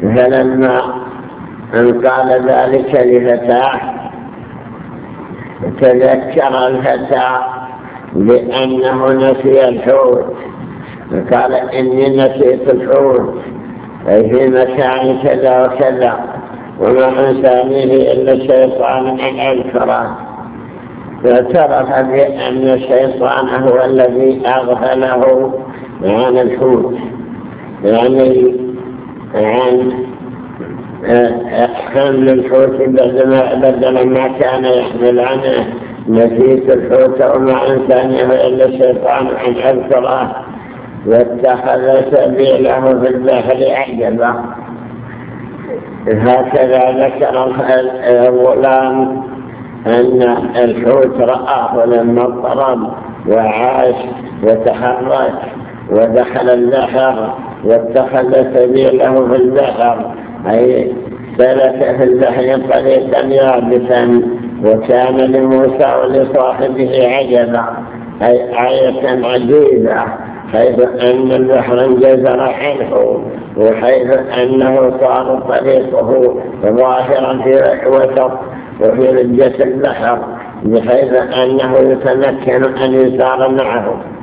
فلما أن قال ذلك لفتاه تذكر الفتى بأنه نسي الحوت، فقال إني نسيت الحوت أي في مكان كذا وكذا، وما أنسانيه إلا الشيطان أن أذكره. فاعترف بأن الشيطان هو الذي أغفله عن الحوت، يعني عن حمل الحوت بدل ما كان يحمل عنه. نسيت الحوت وما أنسانيه إلا الشيطان أن أذكره، واتخذ سبيله في البحر عجبا. هكذا ذكر الغلام أن الحوت رآه لما اضطرب وعاش وتحرك ودخل البحر واتخذ سبيله في البحر، أي سلك في البحر طريقا يابسا. وكان لموسى ولصاحبه عجبا أي آية عجيبة، حيث أن البحر انجزر عنه، وحيث أنه صار طريقه ظاهرا في وسط وفي رجة البحر، بحيث أنه يتمكن أن يسار معه.